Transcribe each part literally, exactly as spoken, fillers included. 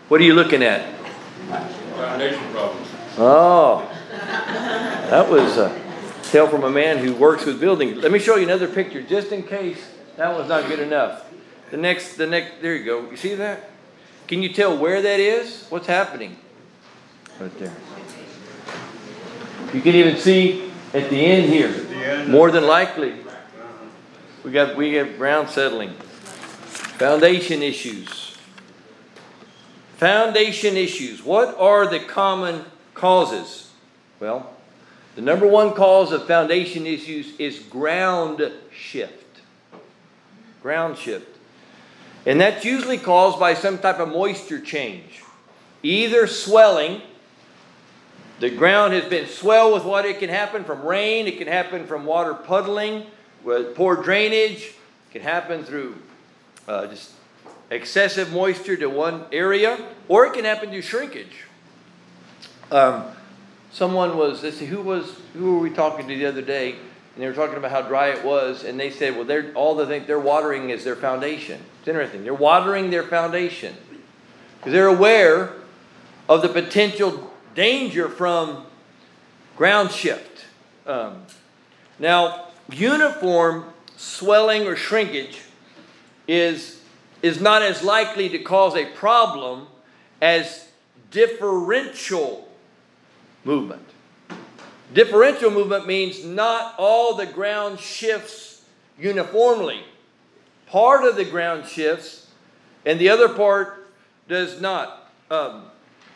What are you looking at? Foundation problems. Oh, that was a tale from a man who works with buildings. Let me show you another picture, just in case that was not good enough. The next, the next, there you go. You see that? Can you tell where that is? What's happening? Right there. You can even see at the end here. More than likely, we got we have ground settling. Foundation issues. Foundation issues. What are the common causes? Well, the number one cause of foundation issues is ground shift. Ground shift. And that's usually caused by some type of moisture change. Either swelling. The ground has been swelled with water. It can happen from rain. It can happen from water puddling, with poor drainage. It can happen through uh, just excessive moisture to one area. Or it can happen through shrinkage. Um, someone was, let's see, who was, who were we talking to the other day? And they were talking about how dry it was. And they said, well, they're, all the thing they're watering is their foundation. It's interesting. They're watering their foundation. Because they're aware of the potential danger from ground shift. Um, now, uniform swelling or shrinkage is, is not as likely to cause a problem as differential movement. Differential movement means not all the ground shifts uniformly. Part of the ground shifts and the other part does not. Um,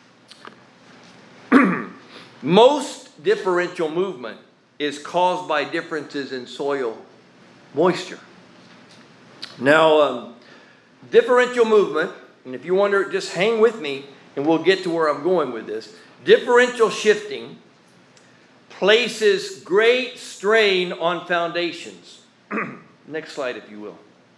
Most differential movement is caused by differences in soil moisture. Now, um, differential movement, and if you wonder, just hang with me and we'll get to where I'm going with this. Differential shifting places great strain on foundations. Next slide, if you will.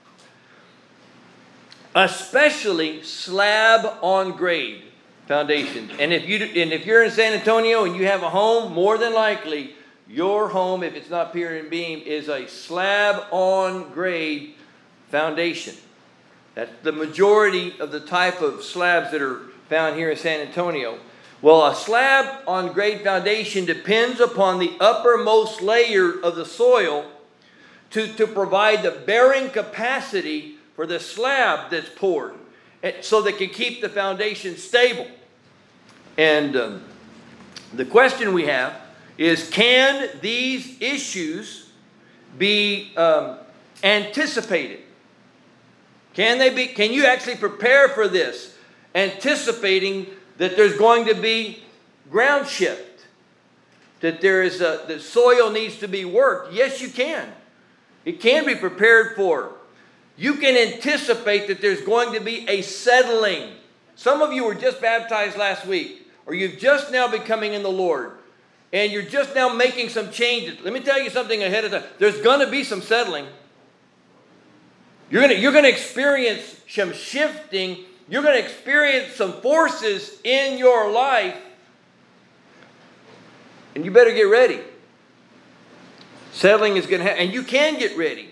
Especially slab on grade foundations. And if you and if you're in San Antonio and you have a home, more than likely your home, if it's not pier and beam, is a slab on grade foundation. That's the majority of the type of slabs that are found here in San Antonio. Well, a slab on grade foundation depends upon the uppermost layer of the soil to, to provide the bearing capacity for the slab that's poured, so that can keep the foundation stable. And um, the question we have is, can these issues be um, anticipated? Can they be? Can you actually prepare for this, anticipating that there's going to be ground shift, that there is a, the soil needs to be worked? Yes, you can. It can be prepared for. You can anticipate that there's going to be a settling. Some of you were just baptized last week, or you've just now been coming in the Lord, and you're just now making some changes. Let me tell you something ahead of time. There's going to be some settling. You're going to, you're going to experience some shifting. You're going to experience some forces in your life, and you better get ready. Settling is going to happen, and you can get ready.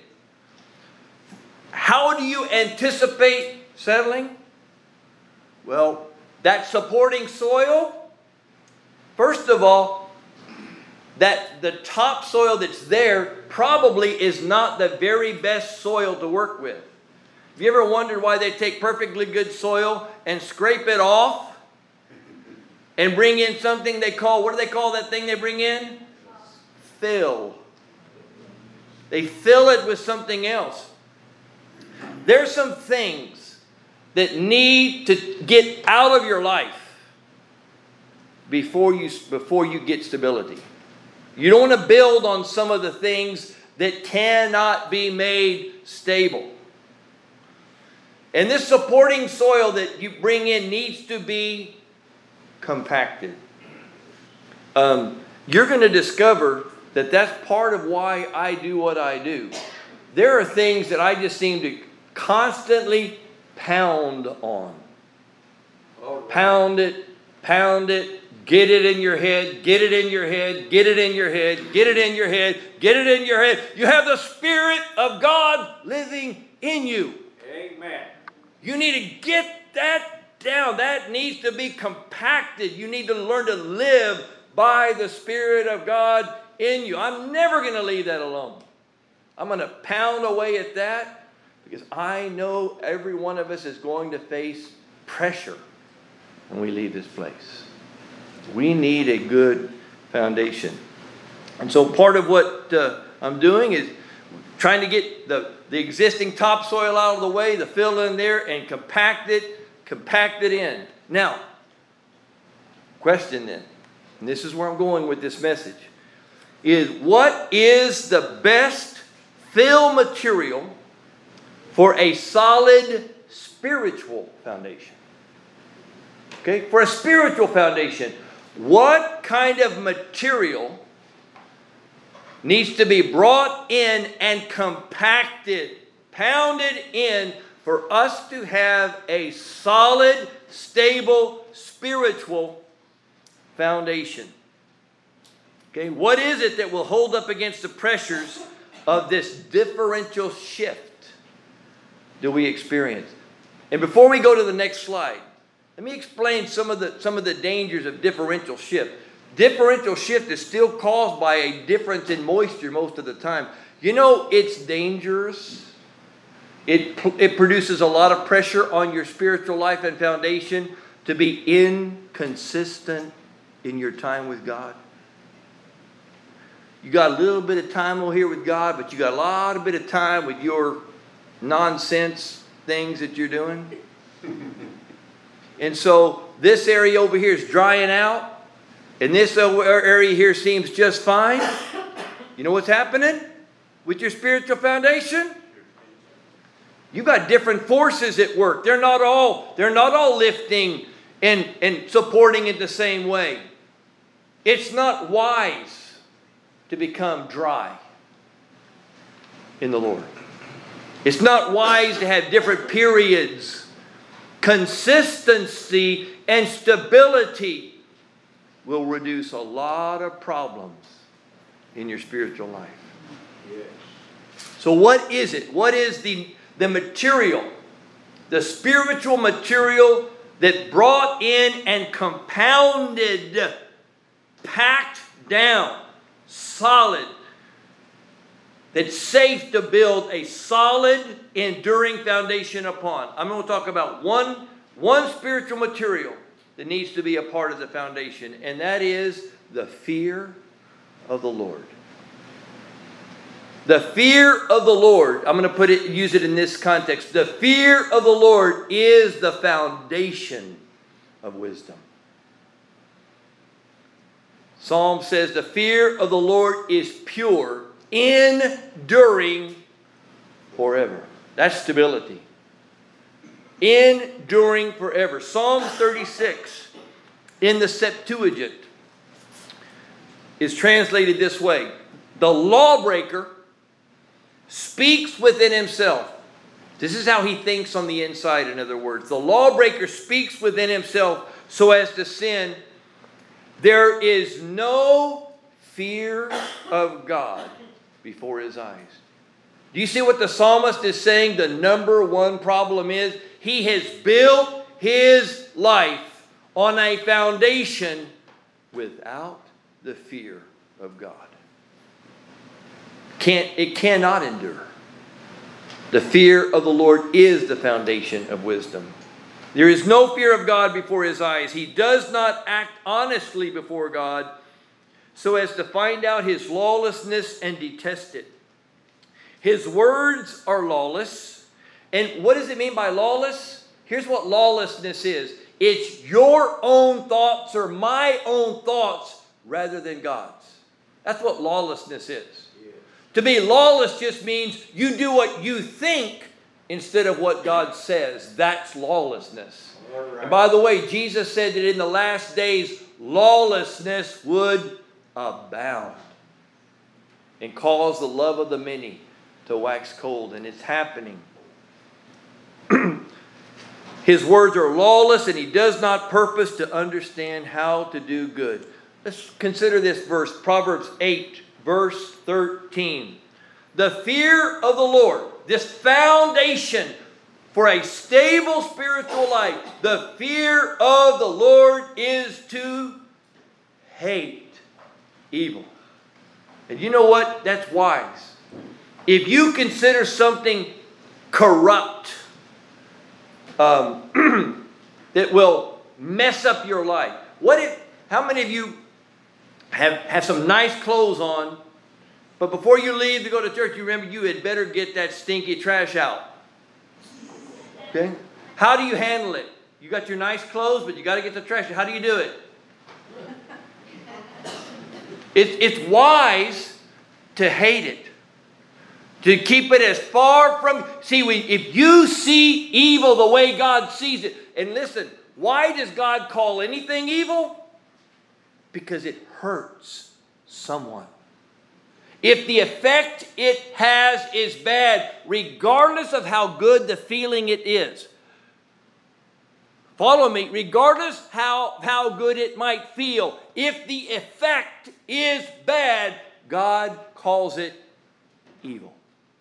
How do you anticipate settling? Well, that supporting soil, first of all, that the topsoil that's there probably is not the very best soil to work with. Have you ever wondered why they take perfectly good soil and scrape it off and bring in something they call, what do they call that thing they bring in? Fill. They fill it with something else. There's some things that need to get out of your life before you, before you get stability. You don't want to build on some of the things that cannot be made stable. And this supporting soil that you bring in needs to be compacted. Um, you're going to discover that that's part of why I do what I do. There are things that I just seem to constantly pound on. Pound it, pound it, get it in your head, get it in your head, get it in your head, get it in your head, get it in your head. You have the Spirit of God living in you. Amen. You need to get that down. That needs to be compacted. You need to learn to live by the Spirit of God in you. I'm never going to leave that alone. I'm going to pound away at that because I know every one of us is going to face pressure when we leave this place. We need a good foundation. And so part of what uh, I'm doing is trying to get the, the existing topsoil out of the way, the fill in there, and compact it, compact it in. Now, question then, and this is where I'm going with this message, is what is the best fill material for a solid spiritual foundation? Okay, for a spiritual foundation, what kind of material needs to be brought in and compacted, pounded in for us to have a solid, stable, spiritual foundation? Okay, what is it that will hold up against the pressures of this differential shift do we experience? And before we go to the next slide, let me explain some of the some of the dangers of differential shift. Differential shift is still caused by a difference in moisture most of the time. You know, it's dangerous. It, it produces a lot of pressure on your spiritual life and foundation to be inconsistent in your time with God. You got a little bit of time over here with God, but you got a lot of bit of time with your nonsense things that you're doing. And so this area over here is drying out, and this area here seems just fine. You know what's happening with your spiritual foundation? You got different forces at work. They're not all, they're not all lifting and, and supporting it the same way. It's not wise to become dry in the Lord. It's not wise to have different periods. Consistency and stability will reduce a lot of problems in your spiritual life. Yes. So what is it? What is the, the material, the spiritual material that brought in and compounded, packed down, solid, that's safe to build a solid, enduring foundation upon? I'm going to talk about one, one spiritual material that needs to be a part of the foundation, and that is the fear of the Lord. The fear of the Lord, I'm going to put it, use it in this context. The fear of the Lord is the foundation of wisdom. Psalm says the fear of the Lord is pure, enduring forever. That's stability. Enduring forever. Psalm thirty-six in the Septuagint is translated this way: the lawbreaker speaks within himself. This is how he thinks on the inside, in other words. The lawbreaker speaks within himself so as to sin. There is no fear of God before his eyes. Do you see what the psalmist is saying? The number one problem is he has built his life on a foundation without the fear of God. Can't, it cannot endure. The fear of the Lord is the foundation of wisdom. There is no fear of God before his eyes. He does not act honestly before God so as to find out his lawlessness and detest it. His words are lawless. And what does it mean by lawless? Here's what lawlessness is. It's your own thoughts or my own thoughts rather than God's. That's what lawlessness is. Yeah. To be lawless just means you do what you think instead of what God says. That's lawlessness. Right. And by the way, Jesus said that in the last days, lawlessness would abound and cause the love of the many to wax cold. And it's happening. His words are lawless, and he does not purpose to understand how to do good. Let's consider this verse, Proverbs eight, verse thirteen. The fear of the Lord, this foundation For a stable spiritual life, the fear of the Lord is to hate evil. And you know what? That's wise. If you consider something corrupt, um, that will mess up your life. What if, how many of you have, have some nice clothes on, but before you leave to go to church, you remember you had better get that stinky trash out? Okay? How do you handle it? You got your nice clothes, but you got to get the trash. How do you do it? It's, it's wise to hate it. To keep it as far from... See, we, if you see evil the way God sees it... And listen, why does God call anything evil? Because it hurts someone. If the effect it has is bad, regardless of how good the feeling it is... Follow me. Regardless how, how good it might feel, if the effect is bad, God calls it evil.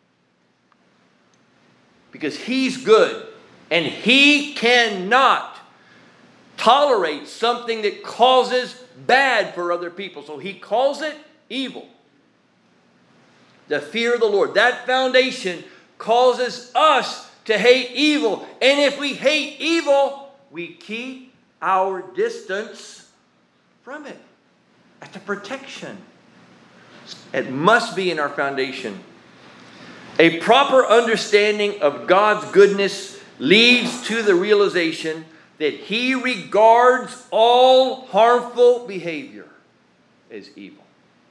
Because He's good, and He cannot tolerate something that causes bad for other people. So He calls it evil. The fear of the Lord. That foundation causes us to hate evil. And if we hate evil, we keep our distance from it. That's a protection. It must be in our foundation. A proper understanding of God's goodness leads to the realization that He regards all harmful behavior as evil.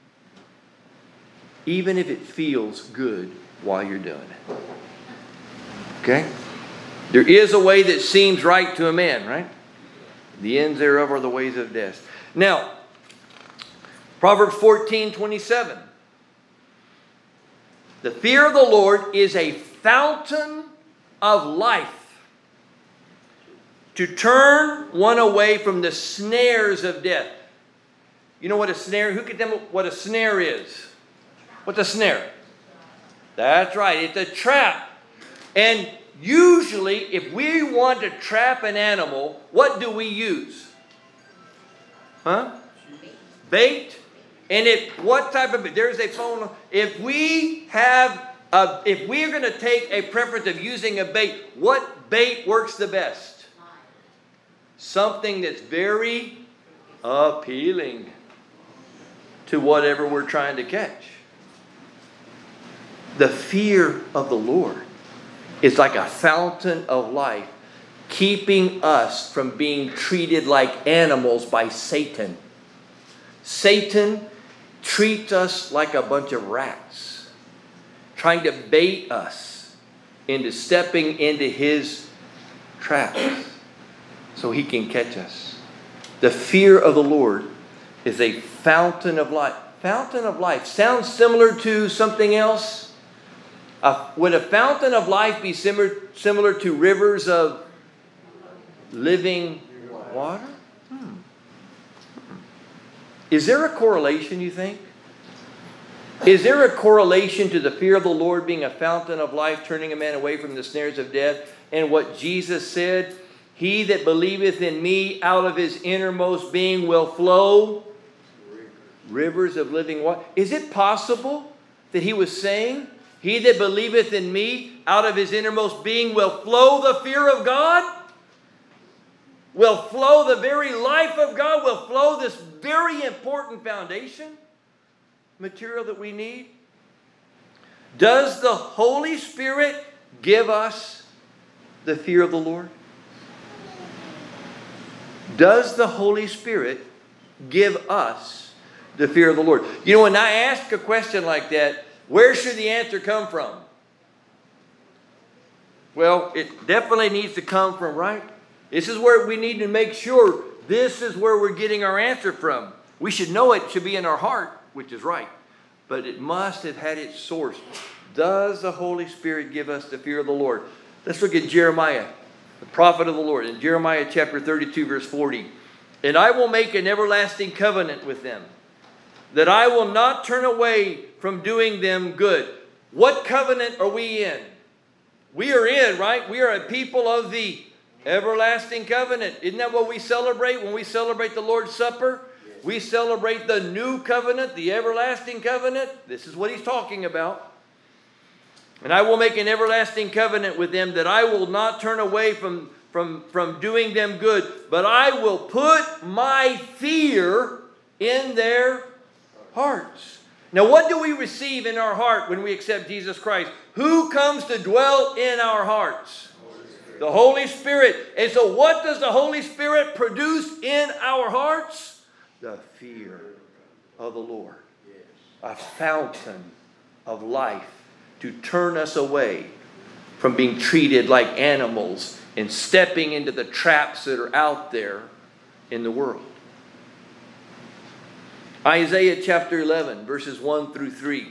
Even if it feels good while you're doing it. Okay? There is a way that seems right to a man, right? The ends thereof are the ways of death. Now, Proverbs fourteen twenty-seven. The fear of the Lord is a fountain of life, to turn one away from the snares of death. You know what a snare? Who can tell me what a snare is? What's a snare? That's right. It's a trap. And usually, if we want to trap an animal, what do we use? Huh? Bait. And if what type of bait? There's a phone. If we have, a, if we're going to take a preference of using a bait, what bait works the best? Something that's very appealing to whatever we're trying to catch. The fear of the Lord is like a fountain of life, keeping us from being treated like animals by Satan. Satan treats us like a bunch of rats, trying to bait us into stepping into his traps so he can catch us. The fear of the Lord is a fountain of life. Fountain of life sounds similar to something else. Uh, would a fountain of life be similar, similar to rivers of living water? Hmm. Is there a correlation, you think? Is there a correlation to the fear of the Lord being a fountain of life, turning a man away from the snares of death, and what Jesus said, He that believeth in me, out of his innermost being will flow rivers of living water? Is it possible that He was saying, He that believeth in me, out of his innermost being will flow the fear of God? Will flow the very life of God? Will flow this very important foundation material that we need? Does the Holy Spirit give us the fear of the Lord? Does the Holy Spirit give us the fear of the Lord? You know, when I ask a question like that, where should the answer come from? Well, it definitely needs to come from, right? This is where we need to make sure this is where we're getting our answer from. We should know it should be in our heart, which is right. But it must have had its source. Does the Holy Spirit give us the fear of the Lord? Let's look at Jeremiah, the prophet of the Lord. In Jeremiah chapter thirty-two, verse forty. And I will make an everlasting covenant with them, that I will not turn away from doing them good. What covenant are we in? We are in, right? We are a people of the everlasting covenant. Isn't that what we celebrate when we celebrate the Lord's Supper? We celebrate the new covenant, the everlasting covenant. This is what he's talking about. And I will make an everlasting covenant with them, that I will not turn away from, from, from doing them good, but I will put my fear in their hearts. Now, what do we receive in our heart when we accept Jesus Christ? Who comes to dwell in our hearts? Holy the Holy Spirit. And so what does the Holy Spirit produce in our hearts? The fear of the Lord. A fountain of life to turn us away from being treated like animals and stepping into the traps that are out there in the world. Isaiah chapter eleven, verses one through three.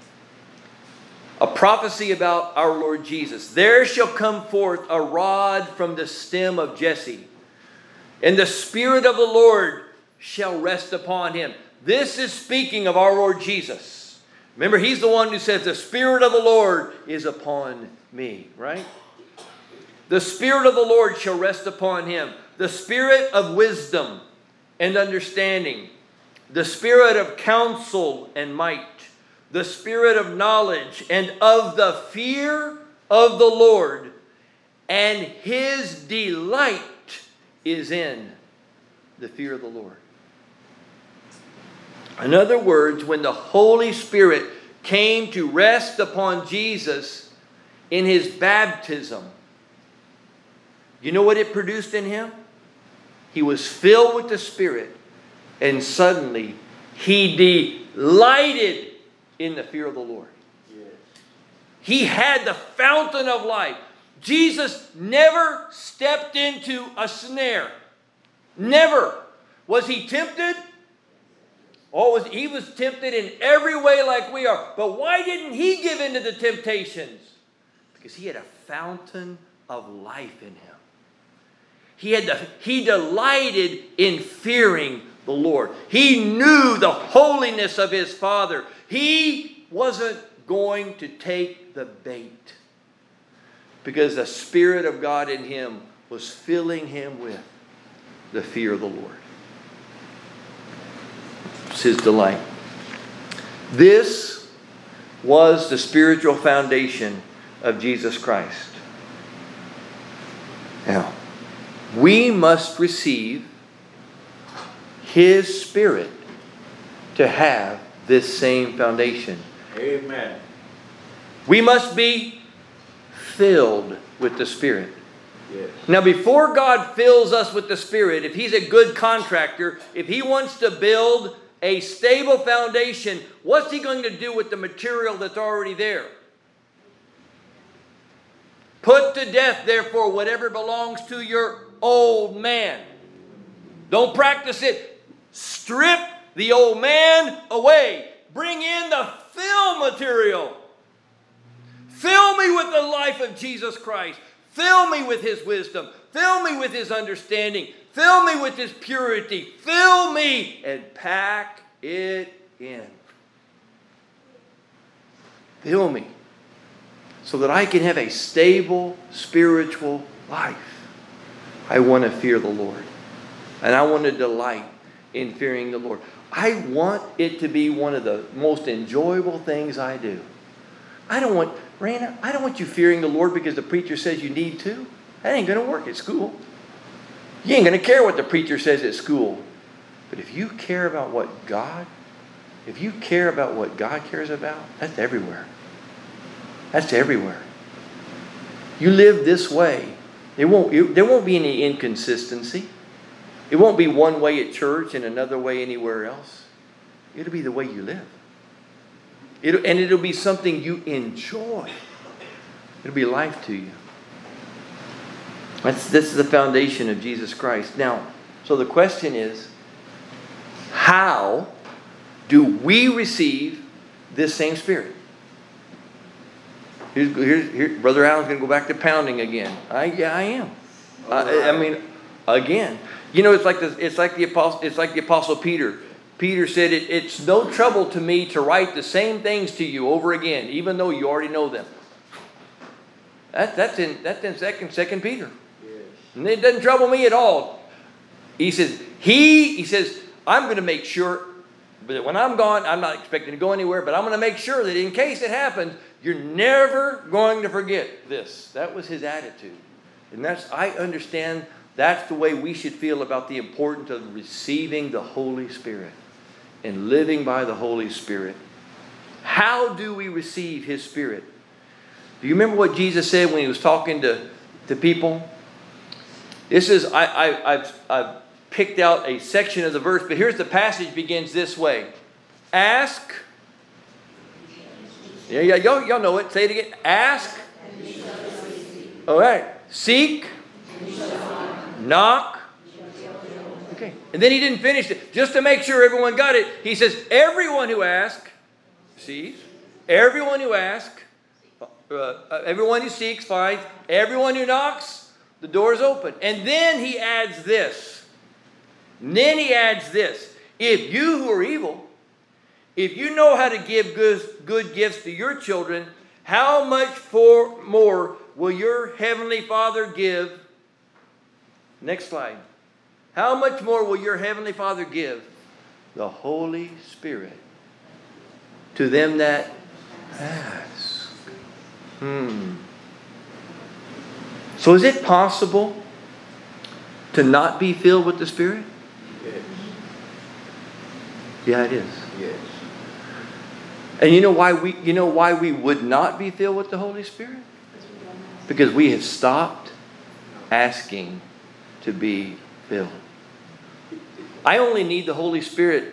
A prophecy about our Lord Jesus. There shall come forth a rod from the stem of Jesse, and the Spirit of the Lord shall rest upon him. This is speaking of our Lord Jesus. Remember, he's the one who says, the Spirit of the Lord is upon me, right? The Spirit of the Lord shall rest upon him. The Spirit of wisdom and understanding. The Spirit of counsel and might. The Spirit of knowledge and of the fear of the Lord. And his delight is in the fear of the Lord. In other words, when the Holy Spirit came to rest upon Jesus in his baptism, you know what it produced in him? He was filled with the Spirit, and suddenly he delighted in the fear of the Lord. Yes. He had the fountain of life. Jesus never stepped into a snare. Never. Was he tempted? Oh, was, he was tempted in every way like we are. But why didn't he give in to the temptations? Because he had a fountain of life in him. He, had the, he delighted in fearing the Lord. He knew the holiness of his Father. He wasn't going to take the bait, because the Spirit of God in him was filling him with the fear of the Lord. It's his delight. This was the spiritual foundation of Jesus Christ. Now, we must receive his Spirit to have this same foundation. Amen. We must be filled with the Spirit. Yes. Now, before God fills us with the Spirit, if he's a good contractor, if he wants to build a stable foundation, what's he going to do with the material that's already there? Put to death, therefore, whatever belongs to your old man. Don't practice it. Strip the old man away. Bring in the fill material. Fill me with the life of Jesus Christ. Fill me with his wisdom. Fill me with his understanding. Fill me with his purity. Fill me and pack it in. Fill me so that I can have a stable spiritual life. I want to fear the Lord. And I want to delight in fearing the Lord. I want it to be one of the most enjoyable things I do. I don't want, Raina, I don't want you fearing the Lord because the preacher says you need to. That ain't going to work at school. You ain't going to care what the preacher says at school. But if you care about what God, if you care about what God cares about, that's everywhere. That's everywhere. You live this way. It won't, it, there won't be any inconsistency. It won't be one way at church and another way anywhere else. It'll be the way you live. It'll, and it'll be something you enjoy. It'll be life to you. That's, this is the foundation of Jesus Christ. Now, so the question is, how do we receive this same Spirit? Here's, here's, here, Brother Allen's going to go back to pounding again. I, yeah, I am. I, I mean, again. You know, it's like the it's like the apostle it's like the apostle Peter. Peter said, it, "It's no trouble to me to write the same things to you over again, even though you already know them." That, that's in that's in second second Peter. Yes. And it doesn't trouble me at all. He says, he he says, I'm going to make sure that when I'm gone, I'm not expecting to go anywhere, but I'm going to make sure that in case it happens, you're never going to forget this. That was his attitude. And that's, I understand that's the way we should feel about the importance of receiving the Holy Spirit and living by the Holy Spirit. How do we receive His Spirit? Do you remember what Jesus said when He was talking to, to people? This is, I, I, I've, I've picked out a section of the verse, but here's the passage begins this way. Ask. Yeah, yeah, y'all, y'all know it. Say it again. Ask. All right. Seek. Knock. Okay. And then He didn't finish it. Just to make sure everyone got it, He says, everyone who asks, sees. Everyone who asks, uh, everyone who seeks, finds. Everyone who knocks, the door is open. And then He adds this. And then He adds this. If you who are evil, if you know how to give good, good gifts to your children, how much for more will your Heavenly Father give? Next slide. How much more will your Heavenly Father give the Holy Spirit to them that ask? Hmm. So is it possible to not be filled with the Spirit? Yes. Yeah, it is. Yes. And you know why we you know why we would not be filled with the Holy Spirit? Because we have stopped asking to be filled. I only need the Holy Spirit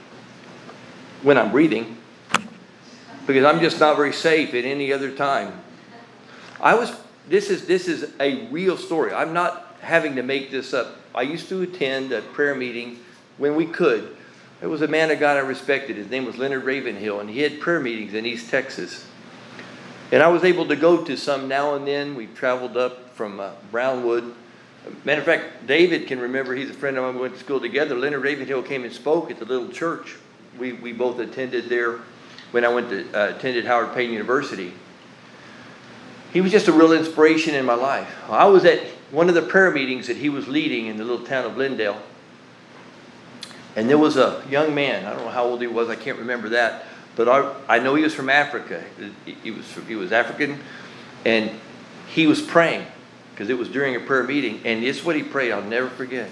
when I'm breathing, because I'm just not very safe at any other time. I was this is this is a real story. I'm not having to make this up. I used to attend a prayer meeting when we could. There was a man of God I respected. His name was Leonard Ravenhill, and he had prayer meetings in East Texas. And I was able to go to some now and then. We traveled up from uh, Brownwood. Matter of fact, David can remember. He's a friend of mine. We went to school together. Leonard Ravenhill came and spoke at the little church. We we both attended there when I went to uh, attended Howard Payne University. He was just a real inspiration in my life. I was at one of the prayer meetings that he was leading in the little town of Glendale. And there was a young man. I don't know how old he was. I can't remember that. But I, I know he was from Africa. He was, he was African. And he was praying, because it was during a prayer meeting. And it's what he prayed. I'll never forget.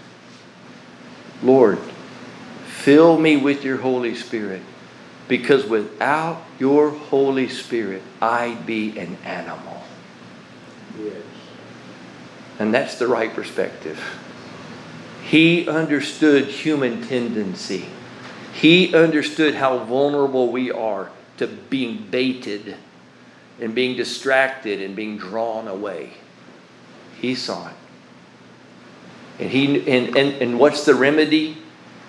Lord, fill me with your Holy Spirit, because without your Holy Spirit, I'd be an animal. Yes. And that's the right perspective. He understood human tendency. He understood how vulnerable we are to being baited and being distracted and being drawn away. He saw it. And he and, and, and what's the remedy?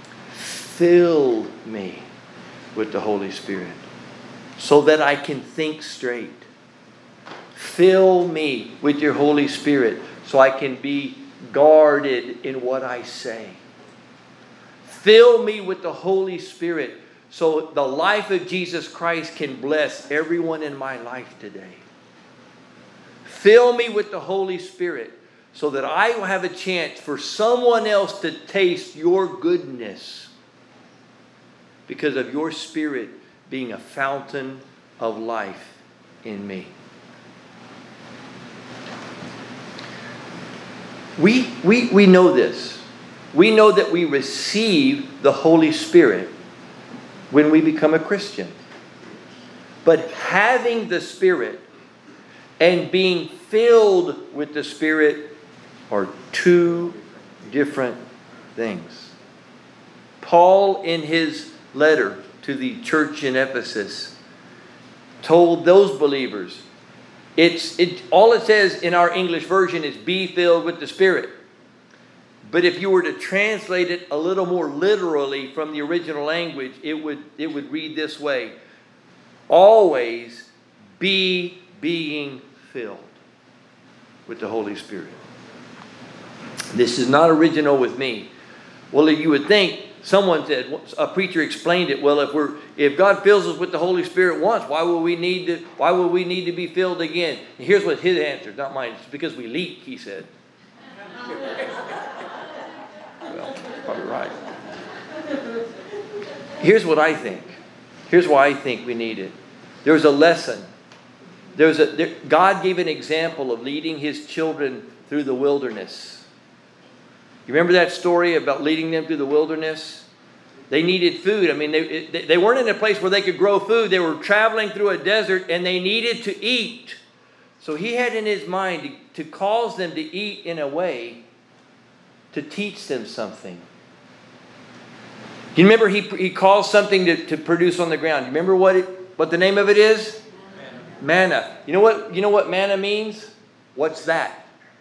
Fill me with the Holy Spirit so that I can think straight. Fill me with your Holy Spirit so I can be guarded in what I say. Fill me with the Holy Spirit so the life of Jesus Christ can bless everyone in my life today. Fill me with the Holy Spirit so that I will have a chance for someone else to taste your goodness because of your Spirit being a fountain of life in me. We, we, we know this. We know that we receive the Holy Spirit when we become a Christian. But having the Spirit and being filled with the Spirit are two different things. Paul, in his letter to the church in Ephesus, told those believers, It's it. all it says in our English version is be filled with the Spirit. But if you were to translate it a little more literally from the original language, it would it would read this way: always be being filled with the Holy Spirit. This is not original with me. Well, you would think Someone said, a preacher explained it, well, if we're if God fills us with the Holy Spirit once, why will we need to why will we need to be filled again? And here's what his answer, not mine, it's because we leak, he said. Well, probably right. Here's what I think. Here's why I think we need it. There's a lesson. There's a there, God gave an example of leading his children through the wilderness. You remember that story about leading them through the wilderness? They needed food. I mean, they, they weren't in a place where they could grow food. They were traveling through a desert and they needed to eat. So he had in his mind to, to cause them to eat in a way to teach them something. You remember he, he caused something to, to produce on the ground. You remember what, it, what the name of it is? Manna. Manna. You know what, you know what manna means? What's that?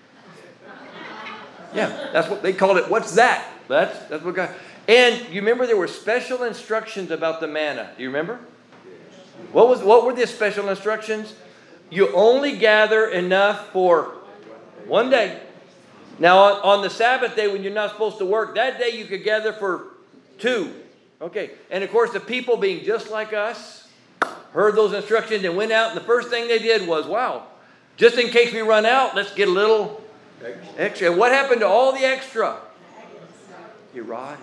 Yeah, that's what they called it. What's that? That's that's what God. And you remember there were special instructions about the manna. Do you remember? What was what were the special instructions? You only gather enough for one day. Now on, on the Sabbath day when you're not supposed to work, that day you could gather for two. Okay. And of course the people being just like us heard those instructions and went out, and the first thing they did was, wow, just in case we run out, let's get a little extra. And what happened to all the extra? It rotted.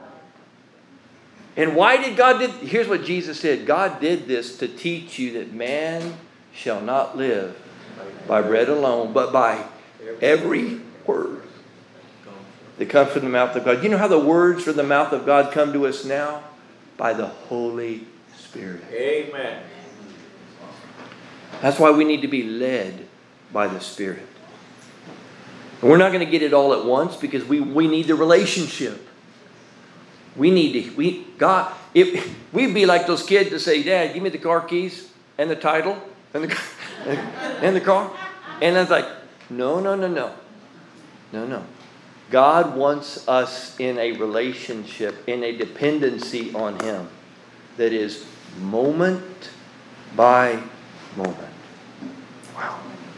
And why did God did? Here's what Jesus said. God did this to teach you that man shall not live by bread alone, but by every word that comes from the mouth of God. You know how the words from the mouth of God come to us now? By the Holy Spirit. Amen. That's why we need to be led by the Spirit. And we're not going to get it all at once because we, we need the relationship. We need to, we, God, if we'd be like those kids that say, Dad, give me the car keys and the title and the, and the car. And I was like, no, no, no, no. No, no. God wants us in a relationship, in a dependency on Him that is moment by moment. Wow.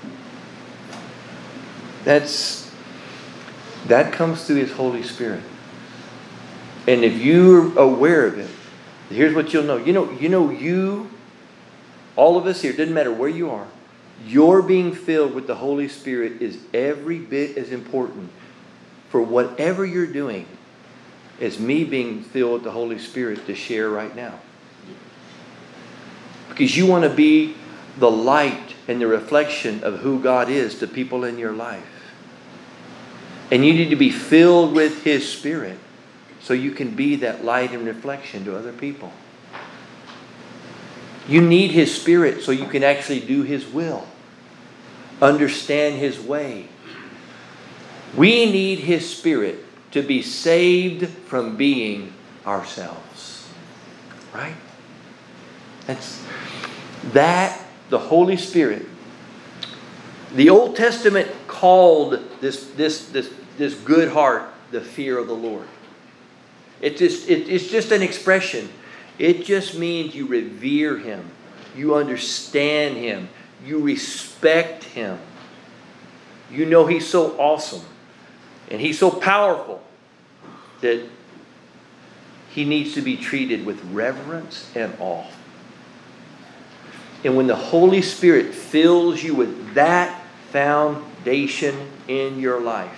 That's, that comes through His Holy Spirit. And if you're aware of it, here's what you'll know. You know, you know, you, all of us here, doesn't matter where you are, your being filled with the Holy Spirit is every bit as important for whatever you're doing as me being filled with the Holy Spirit to share right now. Because you want to be the light and the reflection of who God is to people in your life. And you need to be filled with His Spirit so you can be that light and reflection to other people. You need His Spirit so you can actually do His will. Understand His way. We need His Spirit to be saved from being ourselves. Right? That's that, the Holy Spirit. The Old Testament called this, this, this, this good heart the fear of the Lord. It's just, it, it's just an expression. It just means you revere Him. You understand Him. You respect Him. You know He's so awesome. And He's so powerful that He needs to be treated with reverence and awe. And when the Holy Spirit fills you with that foundation in your life,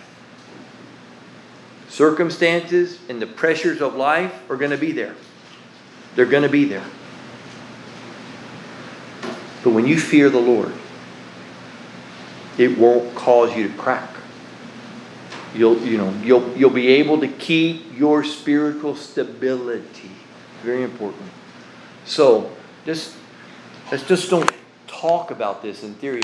circumstances and the pressures of life are going to be there. They're going to be there. But when you fear the Lord, it won't cause you to crack. You'll, you know, you'll, you'll be able to keep your spiritual stability. Very important. So, just let's just don't talk about this in theory.